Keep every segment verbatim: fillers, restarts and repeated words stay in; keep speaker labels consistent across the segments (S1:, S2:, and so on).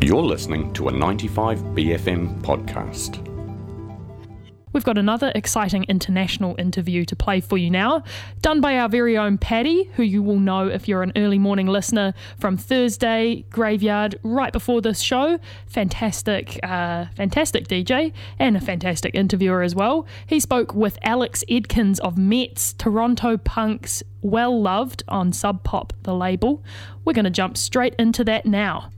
S1: You're listening to a ninety-five B F M podcast.
S2: We've got another exciting international interview to play for you now, done by our very own Paddy, who you will know if you're an early morning listener from Thursday Graveyard right before this show. Fantastic, uh, fantastic D J and a fantastic interviewer as well. He spoke with Alex Edkins of Mets, Toronto Punk's Well Loved on Sub Pop, the label. We're going to jump straight into that now.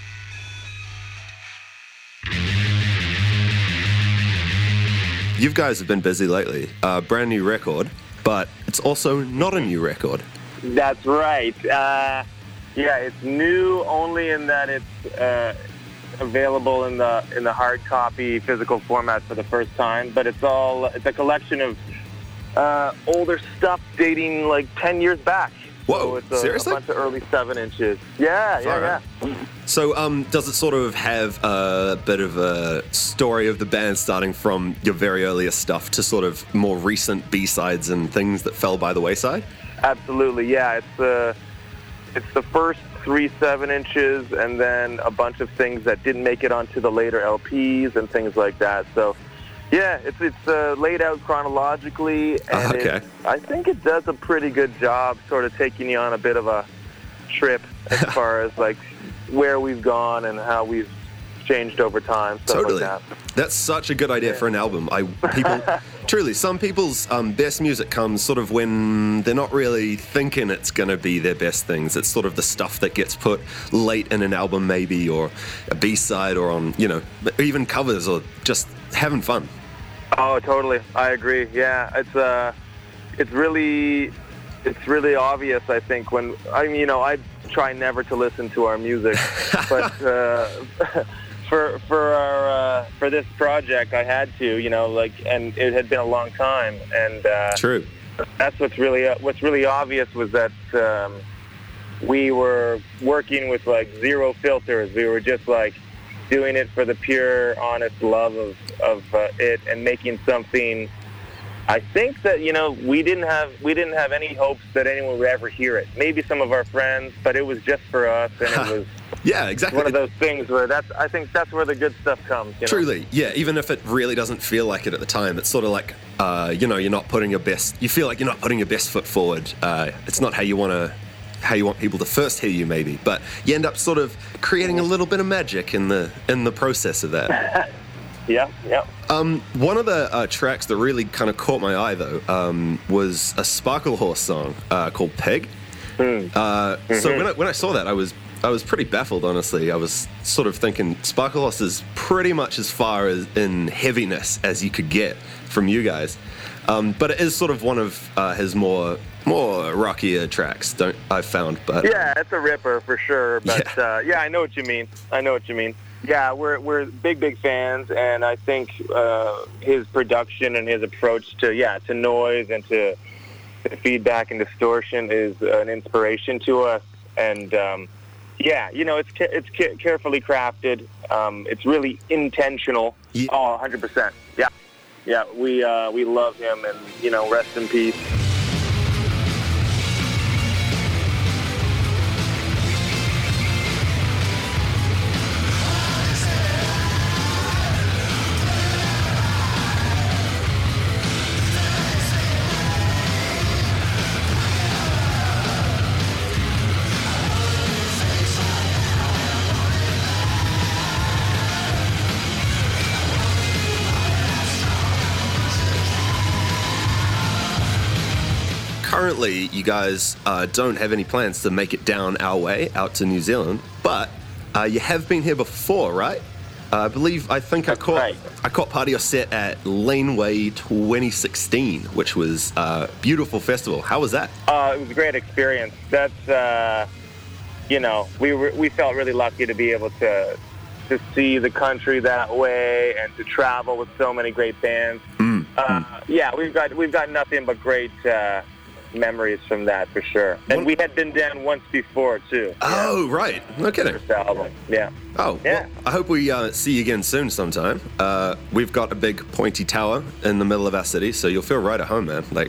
S3: You guys have been busy lately. Uh, brand new record, but it's also not a new record.
S4: That's right. Uh, yeah, it's new only in that it's uh, available in the in the hard copy physical format for the first time. But it's all it's a collection of uh, older stuff dating like ten years back.
S3: Whoa!
S4: So it's a,
S3: seriously?
S4: a bunch of early seven inches. Yeah, yeah,
S3: Right.
S4: yeah.
S3: So, um, does it sort of have a bit of a story of the band starting from your very earliest stuff to sort of more recent B-sides and things that fell by the wayside?
S4: Absolutely, yeah. It's the it's the first three seven inches, and then a bunch of things that didn't make it onto the later L Ps and things like that. So, yeah, it's it's uh, laid out chronologically, and
S3: Uh, okay.
S4: it, I think it does a pretty good job, sort of taking you on a bit of a trip as far as like where we've gone and how we've changed over time. Stuff
S3: Totally.
S4: like that.
S3: That's such a good idea
S4: Yeah.
S3: for an album. I people truly, some people's um, best music comes sort of when they're not really thinking it's going to be their best things. It's sort of the stuff that gets put late in an album, maybe, or a B-side, or on, you know, even covers, or just having fun.
S4: Oh, totally. I agree. Yeah, it's uh, it's really, it's really obvious. I think when I mean, you know, I try never to listen to our music, but uh, for for our uh, for this project, I had to, you know, like, and it had been a long time, and uh,
S3: True.
S4: that's what's really uh, what's really obvious was that um, we were working with like zero filters. We were just like doing it for the pure, honest love of of uh, it, and making something. I think that, you know, we didn't have we didn't have any hopes that anyone would ever hear it. Maybe some of our friends, but it was just for us, and it was
S3: Yeah, exactly.
S4: one of those things where that's. I think that's where the good stuff comes. You know?
S3: Truly, yeah. Even if it really doesn't feel like it at the time, it's sort of like, uh, you know, you're not putting your best. You feel like you're not putting your best foot forward. Uh, it's not how you want to, how you want people to first hear you, maybe. But you end up sort of creating a little bit of magic in the in the process of that.
S4: Yeah, yeah.
S3: Um, one of the uh, tracks that really kind of caught my eye, though, um, was a Sparkle Horse song uh, called Pig.
S4: Mm.
S3: Uh,
S4: Mm-hmm.
S3: So when I, when I saw that, I was I was pretty baffled, honestly. I was sort of thinking Sparkle Horse is pretty much as far as in heaviness as you could get from you guys, um, but it is sort of one of uh, his more more rockier tracks. Don't I've found, but
S4: Yeah, it's a ripper for sure. But
S3: Yeah.
S4: yeah, uh, yeah I know what you mean. I know what you mean. Yeah, we're we're big big fans, and I think uh, his production and his approach to yeah to noise and to, to feedback and distortion is an inspiration to us. And um, yeah, you know, it's ca- it's ca- carefully crafted. Um, it's really intentional.
S3: Ye-
S4: Oh, one hundred percent. Yeah, yeah. We uh, we love him, and you know, rest in peace.
S3: currently you guys uh, don't have any plans to make it down our way out to New Zealand, but uh, you have been here before, right? Uh, I believe, I think I caught
S4: right.
S3: I caught part of your set at Laneway twenty sixteen, which was a beautiful festival. How was that?
S4: Uh, it was a great experience. That's, uh, you know, we were we felt really lucky to be able to to see the country that way and to travel with so many great bands.
S3: Mm.
S4: Uh, yeah, we've got we've got nothing but great uh, memories from that for sure. And
S3: One-
S4: we had been down once before too.
S3: Oh, right. No kidding.
S4: First album. Yeah.
S3: Oh,
S4: Yeah.
S3: well, I hope we uh, see you again soon sometime. Uh, we've got a big pointy tower in the middle of our city, so you'll feel right at home, man. Like,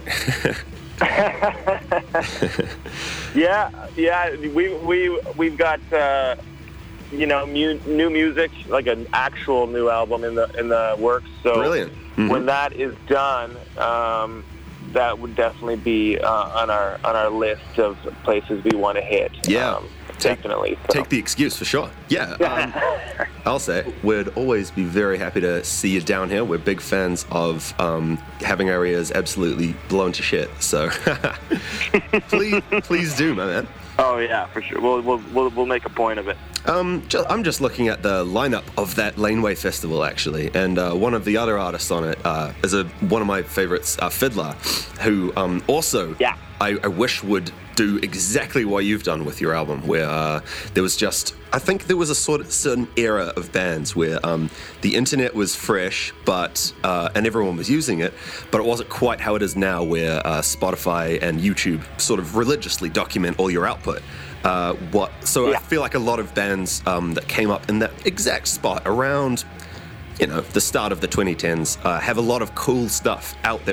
S4: Yeah, yeah. We we we've got uh, you know, mu- new music, like an actual new album in the in the works. So
S3: Brilliant. Mm-hmm.
S4: when that is done, um, that would definitely be uh, on our on our list of places we want to hit.
S3: Yeah.
S4: Um, Definitely. So.
S3: Take the excuse for sure. Yeah. Um, I'll say we'd always be very happy to see you down here. We're big fans of um, having our ears absolutely blown to shit. So please, please do, my man.
S4: Oh yeah, for sure. We'll we'll we'll, we'll make a point of it.
S3: Um, ju- I'm just looking at the lineup of that Laneway Festival actually, and uh, one of the other artists on it uh, is a one of my favorites, uh, Fiddler, who um, also
S4: Yeah.
S3: I, I wish would do exactly what you've done with your album, where uh, there was just, I think there was a sort of certain era of bands where um, the internet was fresh, but uh, and everyone was using it, but it wasn't quite how it is now, where uh, Spotify and YouTube sort of religiously document all your output. Uh, what? So
S4: Yeah.
S3: I feel like a lot of bands um, that came up in that exact spot around, you know, the start of the twenty tens uh, have a lot of cool stuff out there